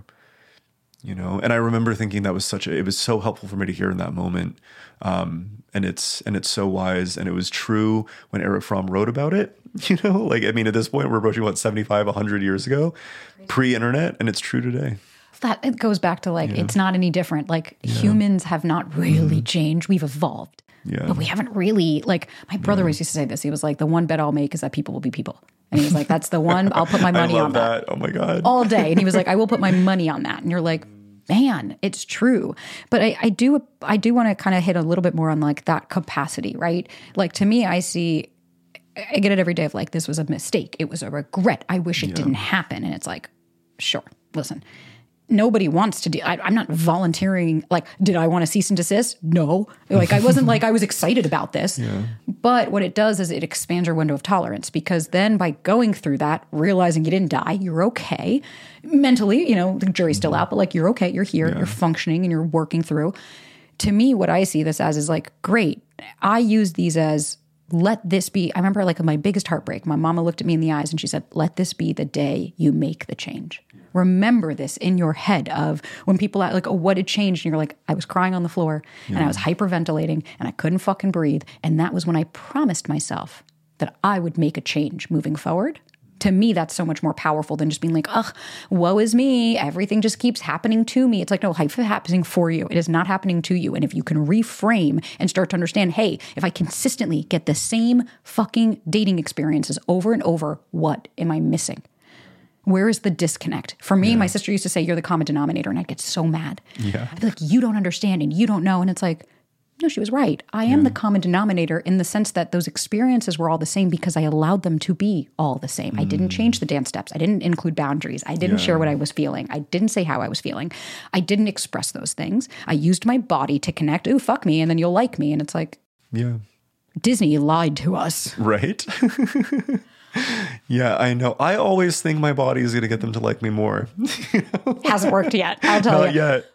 You know, and I remember thinking that was such a, it was so helpful for me to hear in that moment. Um, and it's, and it's so wise. And it was true when Erich Fromm wrote about it, you know, like, I mean, at this point we're approaching what, seventy-five, a hundred years ago, pre-internet, and it's true today. That it goes back to like, Yeah. it's not any different. Like Yeah. humans have not really Mhm. changed. We've evolved, Yeah. but we haven't really, like my brother always used to say this. He was like, the one bet I'll make is that people will be people. And he was like, that's the one, I'll put my money I love on that. that. Oh my God. All day. And he was like, I will put my money on that. And you're like, man, it's true. But I, I do, I do want to kind of hit a little bit more on like that capacity, right? Like to me, I see, I get it every day of like, this was a mistake. It was a regret. I wish it Yeah. didn't happen. And it's like, sure, listen, nobody wants to do, I, I'm not volunteering. Like, did I want to cease and desist? No. Like, I wasn't like, I was excited about this. Yeah. But what it does is it expands your window of tolerance, because then by going through that, realizing you didn't die, you're okay. Mentally, you know, the jury's still out, but like, you're okay. You're here, Yeah. you're functioning and you're working through. To me, what I see this as is like, great. I use these as, let this be. I remember like my biggest heartbreak, my mama looked at me in the eyes and she said, let this be the day you make the change. Remember this in your head of when people are like, oh, what had changed? And you're like, I was crying on the floor and I was hyperventilating and I couldn't fucking breathe. And that was when I promised myself that I would make a change moving forward. To me, that's so much more powerful than just being like, ugh, woe is me. Everything just keeps happening to me. It's like, no, life is happening for you. It is not happening to you. And if you can reframe and start to understand, hey, if I consistently get the same fucking dating experiences over and over, what am I missing? Where is the disconnect? For me, Yeah. my sister used to say, you're the common denominator. And I'd get so mad. Yeah. I'd be like, you don't understand and you don't know. And it's like, no, she was right. I am the common denominator in the sense that those experiences were all the same because I allowed them to be all the same. I didn't change the dance steps. I didn't include boundaries. I didn't Yeah. share what I was feeling. I didn't say how I was feeling. I didn't express those things. I used my body to connect. Ooh, fuck me. And then you'll like me. And it's like, Yeah. Disney lied to us. Right? Yeah, I know. I always think my body is going to get them to like me more. Hasn't worked yet. I'll tell Not you. yet.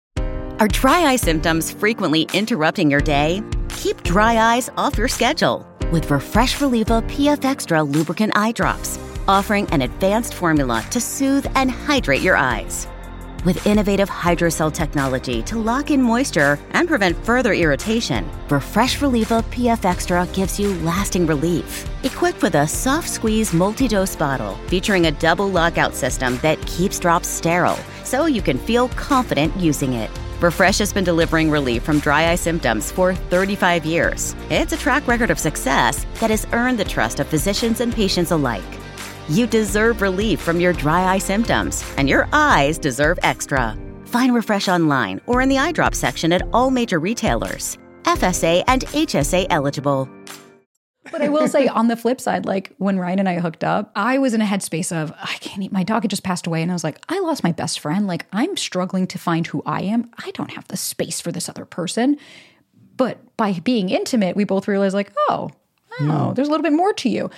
Are dry eye symptoms frequently interrupting your day? Keep dry eyes off your schedule with Refresh Relieva P F Extra Lubricant Eye Drops, offering an advanced formula to soothe and hydrate your eyes. With innovative hydrocell technology to lock in moisture and prevent further irritation, Refresh Relieva P F Extra gives you lasting relief. Equipped with a soft squeeze multi-dose bottle featuring a double lockout system that keeps drops sterile, so you can feel confident using it. Refresh has been delivering relief from dry eye symptoms for thirty-five years. It's a track record of success that has earned the trust of physicians and patients alike. You deserve relief from your dry eye symptoms, and your eyes deserve extra. Find Refresh online or in the eye drop section at all major retailers. F S A and H S A eligible. But I will say on the flip side, like when Ryan and I hooked up, I was in a headspace of, I can't eat, my dog had just passed away. And I was like, I lost my best friend. Like I'm struggling to find who I am. I don't have the space for this other person. But by being intimate, we both realized like, oh, oh, yeah. There's a little bit more to you.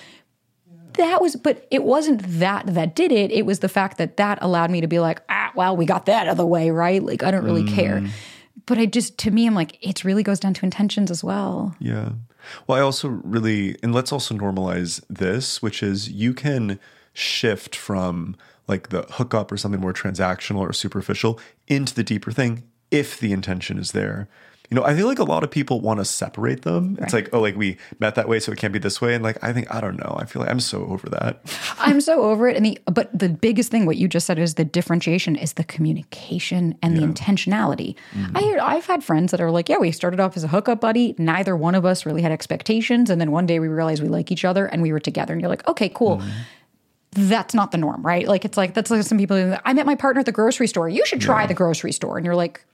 That was, but it wasn't that that did it. It was the fact that that allowed me to be like, ah, well, we got that out of the way, right? Like, I don't really mm. care. But I just, to me, I'm like, it really goes down to intentions as well. Yeah. Well, I also really, and let's also normalize this, which is you can shift from like the hookup or something more transactional or superficial into the deeper thing if the intention is there. You know, I feel like a lot of people want to separate them. Right. It's like, oh, like we met that way, so it can't be this way. And like, I think, I don't know. I feel like I'm so over that. I'm so over it. And the, but the biggest thing, what you just said is the differentiation is the communication and yeah. the intentionality. Mm-hmm. I hear, I've had friends that are like, yeah, we started off as a hookup buddy. Neither one of us really had expectations. And then one day we realized we like each other and we were together. And you're like, okay, cool. Mm-hmm. That's not the norm, right? Like, it's like, that's like some people, like, I met my partner at the grocery store. You should try yeah. the grocery store. And you're like,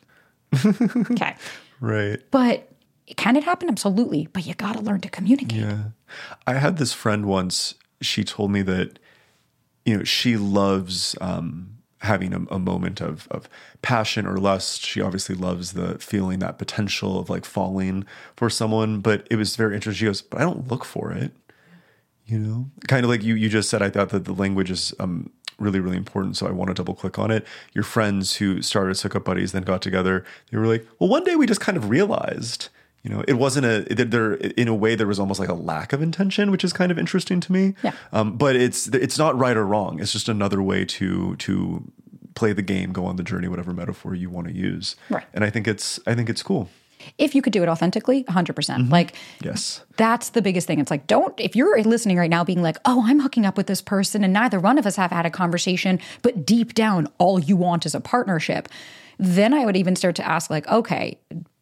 okay. Right. But can it happen? Absolutely. But you got to learn to communicate. Yeah. I had this friend once, she told me that, you know, she loves um, having a, a moment of of passion or lust. She obviously loves the feeling, that potential of like falling for someone. But it was very interesting. She goes, but I don't look for it. You know, kind of like you you just said, I thought that the language is um, really, really important. So I want to double click on it. Your friends who started as hookup buddies, then got together, they were like, well, one day we just kind of realized, you know, it wasn't a, there, in a way, there was almost like a lack of intention, which is kind of interesting to me. Yeah. Um, but it's, it's not right or wrong. It's just another way to, to play the game, go on the journey, whatever metaphor you want to use. Right. And I think it's, I think it's cool. If you could do it authentically, one hundred percent. Mm-hmm. Like, yes, that's the biggest thing. It's like, don't, if you're listening right now being like, oh, I'm hooking up with this person and neither one of us have had a conversation, but deep down, all you want is a partnership, then I would even start to ask like, okay,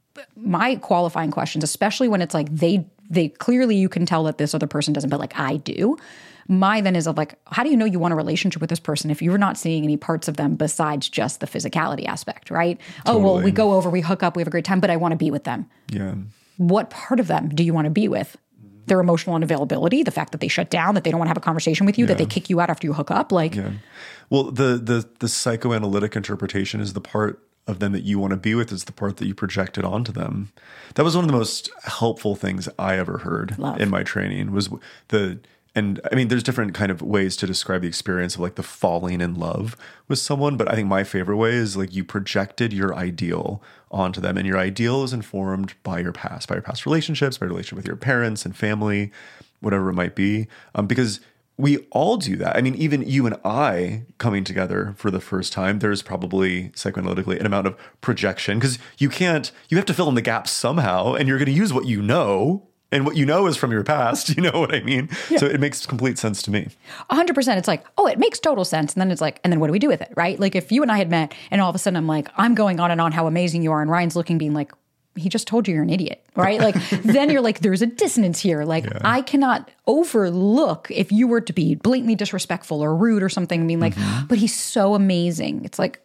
my qualifying questions, especially when it's like they, they clearly, you can tell that this other person doesn't, but like I do. My then is of like, how do you know you want a relationship with this person if you're not seeing any parts of them besides just the physicality aspect, right? Totally. Oh, well, we go over, we hook up, we have a great time, but I want to be with them. Yeah. What part of them do you want to be with? Their emotional unavailability, the fact that they shut down, that they don't want to have a conversation with you, yeah. that they kick you out after you hook up. Like, yeah. Well, the, the, the psychoanalytic interpretation is the part of them that you want to be with, is the part that you projected onto them. That was one of the most helpful things I ever heard Love. in my training was the, and I mean, there's different kind of ways to describe the experience of like the falling in love with someone. But I think my favorite way is like you projected your ideal onto them, and your ideal is informed by your past, by your past relationships, by your relationship with your parents and family, whatever it might be. Um, because we all do that. I mean, even you and I coming together for the first time, there's probably psychoanalytically an amount of projection, because you can't, you have to fill in the gaps somehow, and you're going to use what you know. And what you know is from your past, you know what I mean? Yeah. So it makes complete sense to me. one hundred percent. It's like, oh, it makes total sense. And then it's like, and then what do we do with it, right? Like if you and I had met and all of a sudden I'm like, I'm going on and on how amazing you are. And Ryan's looking being like, he just told you you're an idiot, right? Like then you're like, there's a dissonance here. Like yeah. I cannot overlook if you were to be blatantly disrespectful or rude or something, being like, mm-hmm. but he's so amazing. It's like,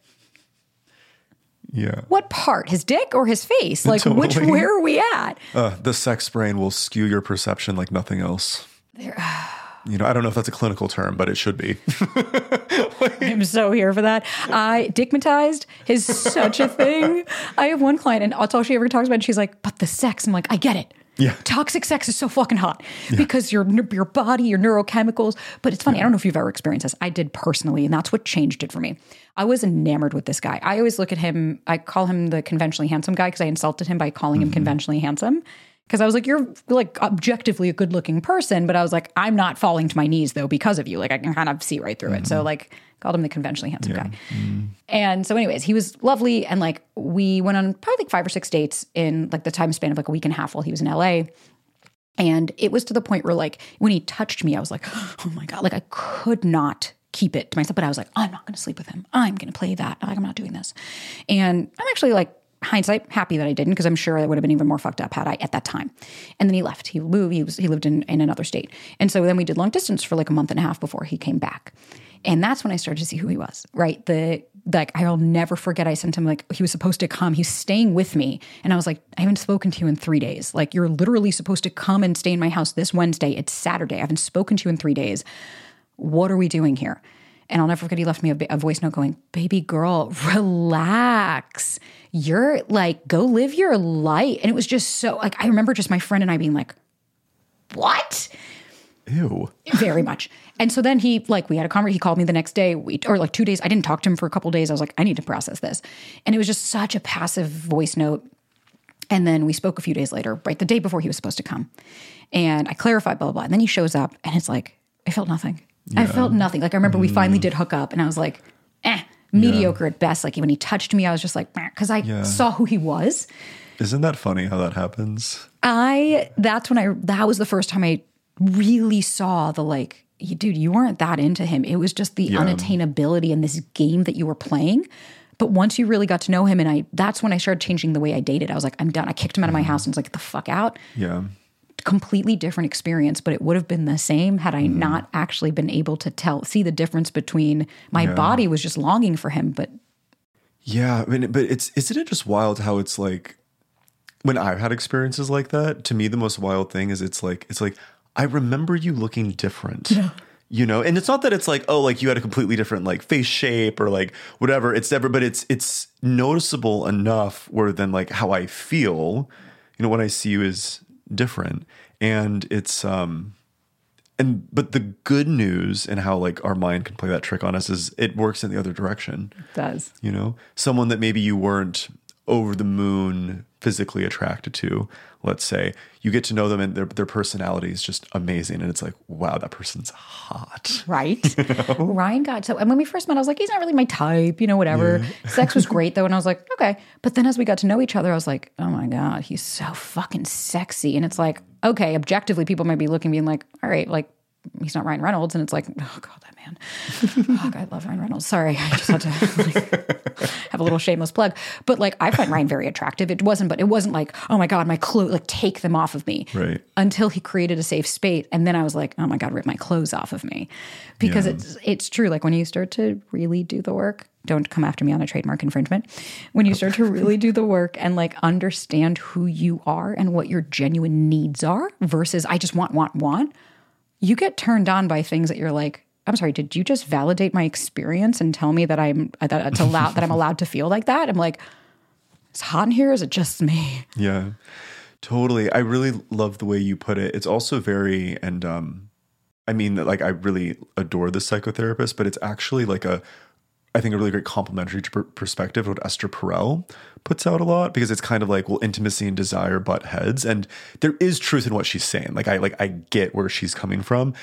yeah. What part? His dick or his face? Like, totally. which, where are we at? Uh, the sex brain will skew your perception like nothing else. There, you know, I don't know if that's a clinical term, but it should be. I'm so here for that. I dickmatized is such a thing. I have one client, and that's all she ever talks about. And she's like, but the sex. I'm like, I get it. Yeah. Toxic sex is so fucking hot yeah. because your your body, your neurochemicals. But it's funny. Yeah. I don't know if you've ever experienced this. I did personally, and that's what changed it for me. I was enamored with this guy. I always look at him. I call him the conventionally handsome guy because I insulted him by calling mm-hmm. him conventionally handsome. Because I was like, you're like objectively a good looking person. But I was like, I'm not falling to my knees though because of you. Like I can kind of see right through mm-hmm. it. So like called him the conventionally handsome yeah. guy. Mm-hmm. And so anyways, he was lovely. And like we went on probably like five or six dates in like the time span of like a week and a half while he was in L A. And it was to the point where like when he touched me, I was like, oh my God, like I could not keep it to myself. But I was like, I'm not going to sleep with him. I'm going to play that. Like, I'm not doing this. And I'm actually like, hindsight, happy that I didn't, because I'm sure I would have been even more fucked up had I at that time. And then he left. He moved. He was he lived in, in another state. And so then we did long distance for like a month and a half before he came back. And that's when I started to see who he was, right? The like I'll never forget, I sent him like, he was supposed to come. He's staying with me. And I was like, I haven't spoken to you in three days. Like you're literally supposed to come and stay in my house this Wednesday. It's Saturday. I haven't spoken to you in three days. What are we doing here? And I'll never forget, he left me a, a voice note going, baby girl, relax. You're like, go live your life. And it was just so, like, I remember just my friend and I being like, what? Ew. Very much. And so then he, like, we had a conversation. He called me the next day, we, or like two days. I didn't talk to him for a couple of days. I was like, I need to process this. And it was just such a passive voice note. And then we spoke a few days later, right the day before he was supposed to come. And I clarified, blah, blah, blah. And then he shows up and it's like, I felt nothing. Yeah. I felt nothing. Like I remember mm. we finally did hook up and I was like, eh, mediocre yeah. at best. Like when he touched me, I was just like, because I yeah. saw who he was. Isn't that funny how that happens? I, that's when I, that was the first time I really saw the like, dude, you weren't that into him. It was just the yeah. unattainability in this game that you were playing. But once you really got to know him, and I, that's when I started changing the way I dated. I was like, I'm done. I kicked him out of my house and was like, get the fuck out. Yeah. Completely different experience, but it would have been the same had I mm. not actually been able to tell, see the difference between my yeah. body was just longing for him. But yeah, I mean, but it's, isn't it just wild how it's like, when I've had experiences like that, to me, the most wild thing is it's like, it's like, I remember you looking different. Yeah. You know, and it's not that it's like, oh, like you had a completely different like face shape or like whatever. It's never, but it's it's noticeable enough where then like how I feel, you know, when I see you is different. And it's um and but the good news and how like our mind can play that trick on us is it works in the other direction. It does. You know, someone that maybe you weren't over the moon physically attracted to, let's say, you get to know them and their their personality is just amazing. And it's like, wow, that person's hot. Right. You know? Ryan got so, and when we first met, I was like, he's not really my type, you know, whatever. Yeah. Sex was great though. And I was like, okay. But then as we got to know each other, I was like, oh my God, he's so fucking sexy. And it's like, okay, objectively, people might be looking, being like, all right, like, he's not Ryan Reynolds. And it's like, oh God, that man. Oh God, I love Ryan Reynolds. Sorry. I just had to like, have a little shameless plug. But like, I find Ryan very attractive. It wasn't, but it wasn't like, oh my God, my clothes, like take them off of me. Right. Until he created a safe space. And then I was like, oh my God, rip my clothes off of me. Because yeah. it's, it's true. Like when you start to really do the work, don't come after me on a trademark infringement. When you start to really do the work and like understand who you are and what your genuine needs are versus I just want, want, want, you get turned on by things that you're like, I'm sorry, did you just validate my experience and tell me that I'm that it's allowed that I'm allowed to feel like that? I'm like, it's hot in here, or is it just me? Yeah, totally. I really love the way you put it. It's also very, and um, I mean, like I really adore this psychotherapist, but it's actually like a, I think a really great complementary per- perspective what Esther Perel puts out a lot, because it's kind of like, well, intimacy and desire butt heads. And there is truth in what she's saying. Like I like I get where she's coming from.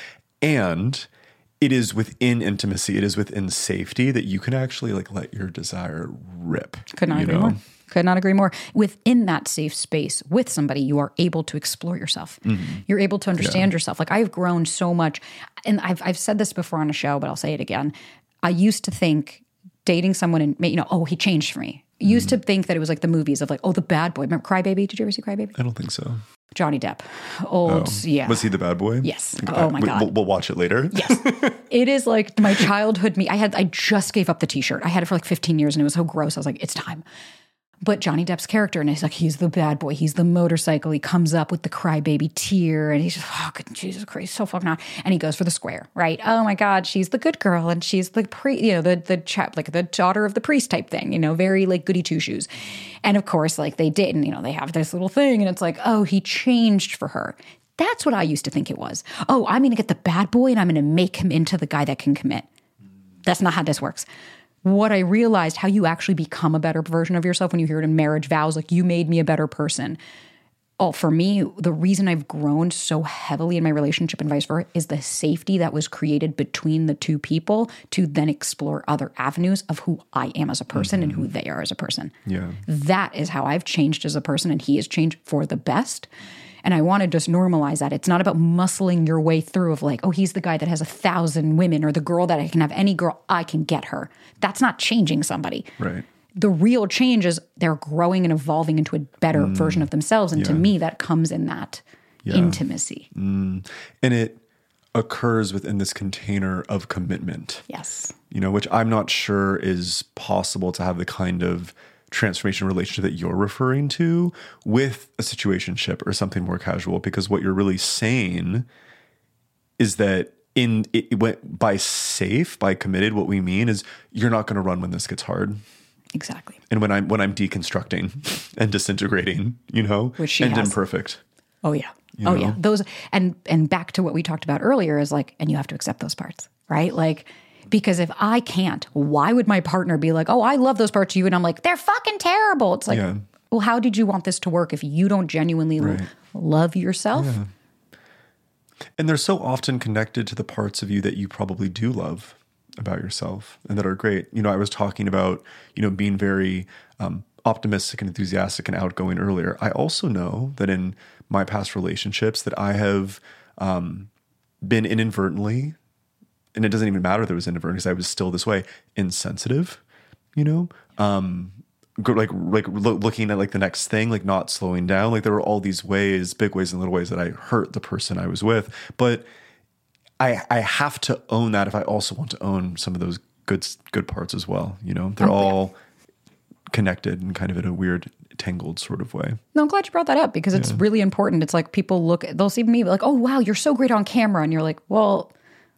And it is within intimacy, it is within safety that you can actually like let your desire rip. Could not agree know? more. Could not agree more. Within that safe space with somebody, you are able to explore yourself. Mm-hmm. You're able to understand yeah. yourself. Like I've grown so much. And I've I've said this before on a show, but I'll say it again. I used to think dating someone and, you know, oh, he changed for me. I used mm. to think that it was like the movies of like, oh, the bad boy. Remember Cry Baby? Did you ever see Cry Baby? I don't think so. Johnny Depp. Old, oh. yeah. Was he the bad boy? Yes. Okay. Oh my God. We'll, we'll watch it later. Yes. It is like my childhood me. I had, I just gave up the t-shirt. I had it for like fifteen years and it was so gross. I was like, it's time. But Johnny Depp's character, and he's like, he's the bad boy. He's the motorcycle. He comes up with the crybaby tear, and he's just, oh, good, Jesus Christ, so fucking not. And he goes for the square, right? Oh my God, she's the good girl, and she's the pre, you know, the the chap, like the daughter of the priest type thing, you know, very like goody two shoes. And of course, like they did, and you know, they have this little thing, and it's like, oh, he changed for her. That's what I used to think it was. Oh, I'm going to get the bad boy, and I'm going to make him into the guy that can commit. That's not how this works. What I realized, how you actually become a better version of yourself when you hear it in marriage vows, like you made me a better person. Oh, for me, the reason I've grown so heavily in my relationship and vice versa is the safety that was created between the two people to then explore other avenues of who I am as a person mm-hmm. and who they are as a person. Yeah. That is how I've changed as a person, and he has changed for the best. And I want to just normalize that. It's not about muscling your way through of like, oh, he's the guy that has a thousand women, or the girl that I can have any girl, I can get her. That's not changing somebody. Right. The real change is they're growing and evolving into a better mm. version of themselves. And yeah. to me, that comes in that yeah. intimacy. Mm. And it occurs within this container of commitment. Yes. You know, which I'm not sure is possible to have the kind of transformation relationship that you're referring to with a situationship or something more casual, because what you're really saying is that in it, it went by safe, by committed, what we mean is you're not going to run when this gets hard. Exactly. And when I'm when I'm deconstructing and disintegrating, you know, which she and has. imperfect. Oh yeah. You oh know? yeah. Those and and back to what we talked about earlier is like, and you have to accept those parts, right? Like, because if I can't, why would my partner be like, oh, I love those parts of you? And I'm like, they're fucking terrible. It's like, yeah. well, how did you want this to work if you don't genuinely right. love yourself? Yeah. And they're so often connected to the parts of you that you probably do love about yourself and that are great. You know, I was talking about, you know, being very um, optimistic and enthusiastic and outgoing earlier. I also know that in my past relationships that I have um, been inadvertently, and it doesn't even matter that it was inadvertent because I was still this way, insensitive, you know, um, like like lo- looking at like the next thing, like not slowing down. Like there were all these ways, big ways and little ways that I hurt the person I was with. But I I have to own that if I also want to own some of those good good parts as well. You know, they're oh, all yeah. connected and kind of in a weird, tangled sort of way. No, I'm glad you brought that up because it's yeah. really important. It's like people look, they'll see me like, oh, wow, you're so great on camera. And you're like, well,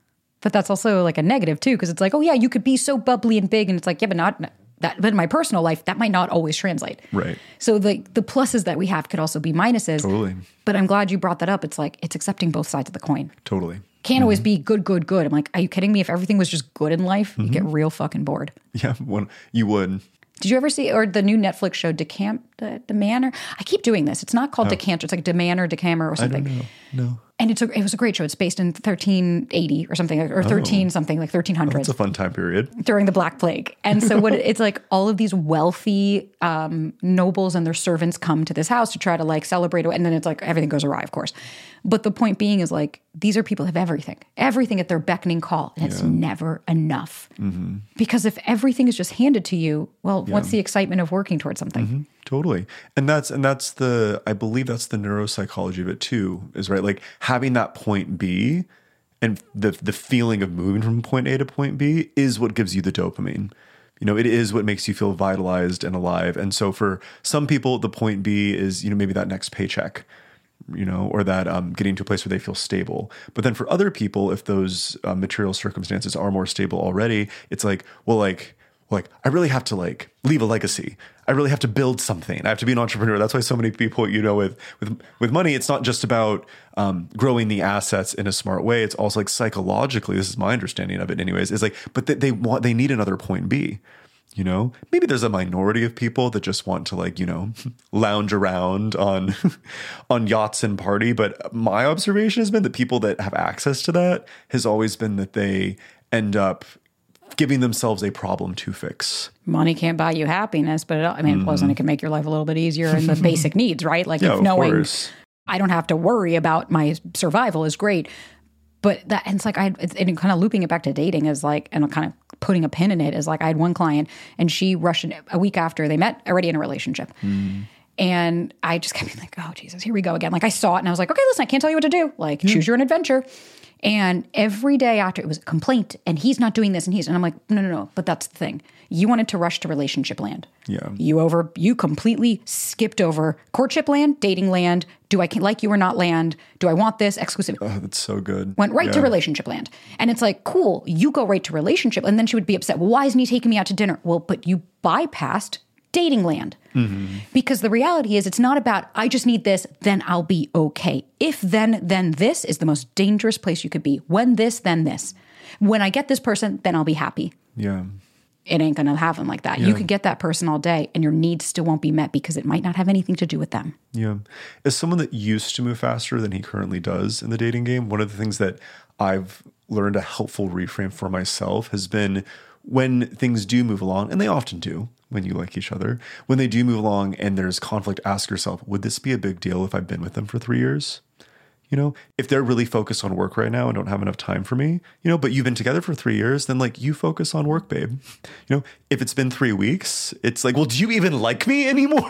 But that's also like a negative too, because it's like, oh yeah, you could be so bubbly and big, and it's like, yeah, but not that. But in my personal life, that might not always translate. Right. So the the pluses that we have could also be minuses. Totally. But I'm glad you brought that up. It's like it's accepting both sides of the coin. Totally. Can't mm-hmm. always be good, good, good. I'm like, are you kidding me? If everything was just good in life, mm-hmm. you get real fucking bored. Yeah, when you would. Did you ever see, or the new Netflix show, Decamp, De, Demanner? I keep doing this. It's not called oh. Decanter. It's like Demanner, Decamer or something. I don't know. No. And it's a, it was a great show. It's based in thirteen eighty or something, or thirteen oh. something, like thirteen hundred. Oh, that's a fun time period. During the Black Plague. And so what it, it's like all of these wealthy um, nobles and their servants come to this house to try to like celebrate. And then it's like everything goes awry, of course. But the point being is like, these are people who have everything, everything at their beckoning call. And yeah. it's never enough. Mm-hmm. Because if everything is just handed to you, well, yeah. what's the excitement of working towards something? Mm-hmm. Totally. And that's, and that's the, I believe that's the neuropsychology of it too, is right. Like having that point B and the, the feeling of moving from point A to point B is what gives you the dopamine. You know, it is what makes you feel vitalized and alive. And so for some people, the point B is, you know, maybe that next paycheck, you know, or that um, getting to a place where they feel stable. But then for other people, if those uh, material circumstances are more stable already, it's like, well, like, like I really have to like leave a legacy. I really have to build something. I have to be an entrepreneur. That's why so many people, you know, with with with money, it's not just about um, growing the assets in a smart way. It's also like psychologically, this is my understanding of it anyways, is like, but they, they want, they need another point B. You know, maybe there's a minority of people that just want to like, you know, lounge around on on yachts and party. But my observation has been that people that have access to that has always been that they end up giving themselves a problem to fix. Money can't buy you happiness, but it, I mean, mm-hmm. plus, it can make your life a little bit easier in the basic needs, right? Like yeah, if knowing course. I don't have to worry about my survival is great. But that, and it's like, I, it's, and kind of looping it back to dating is like, and kind of putting a pin in it is like, I had one client and she rushed in a week after they met, already in a relationship. Mm. And I just kept being like, oh, Jesus, here we go again. Like I saw it and I was like, okay, listen, I can't tell you what to do. Like, yeah. choose your own adventure. And every day after it was a complaint and he's not doing this and he's, and I'm like, no, no, no. But that's the thing. You wanted to rush to relationship land. Yeah. You over, you completely skipped over courtship land, dating land. Do I like you or not land? Do I want this exclusive? Oh, that's so good. Went right yeah. to relationship land. And it's like, cool, you go right to relationship. And then she would be upset. Well, why isn't he taking me out to dinner? Well, but you bypassed dating land. Mm-hmm. Because the reality is it's not about, I just need this, then I'll be okay. If then, then this is the most dangerous place you could be. When this, then this. When I get this person, then I'll be happy. Yeah. It ain't going to happen like that. Yeah. You could get that person all day and your needs still won't be met because it might not have anything to do with them. Yeah. As someone that used to move faster than he currently does in the dating game, one of the things that I've learned a helpful reframe for myself has been when things do move along, and they often do when you like each other, when they do move along and there's conflict, ask yourself, would this be a big deal if I've been with them for three years? You know, if they're really focused on work right now and don't have enough time for me, you know, but you've been together for three years, then like you focus on work, babe. You know, if it's been three weeks, it's like, well, do you even like me anymore?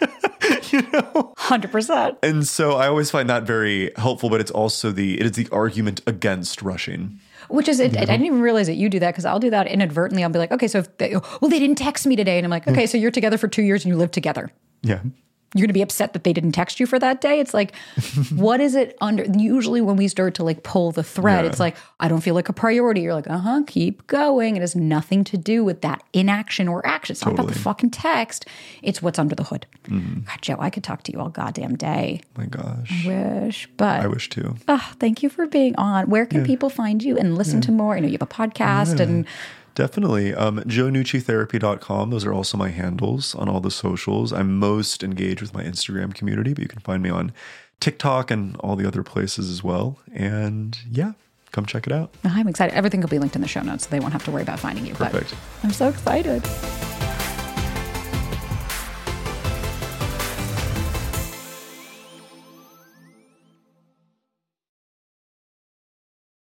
You know, one hundred percent. And so I always find that very helpful, but it's also the, it is the argument against rushing. Which is, it, I didn't even realize that you do that because I'll do that inadvertently. I'll be like, okay, so if they, well, they didn't text me today. And I'm like, okay, so you're together for two years and you live together. Yeah. You're going to be upset that they didn't text you for that day. It's like, what is it under? Usually when we start to like pull the thread, yeah. it's like, I don't feel like a priority. You're like, uh-huh, keep going. It has nothing to do with that inaction or action. It's totally. Not about the fucking text. It's what's under the hood. Mm-hmm. God, Joe, I could talk to you all goddamn day. My gosh. I wish, but. I wish too. Oh, thank you for being on. Where can yeah. people find you and listen yeah. to more? I know you have a podcast yeah. and... Definitely. Um, joe nucci therapy dot com. Those are also my handles on all the socials. I'm most engaged with my Instagram community, but you can find me on TikTok and all the other places as well. And yeah, come check it out. I'm excited. Everything will be linked in the show notes, so they won't have to worry about finding you. Perfect. But I'm so excited.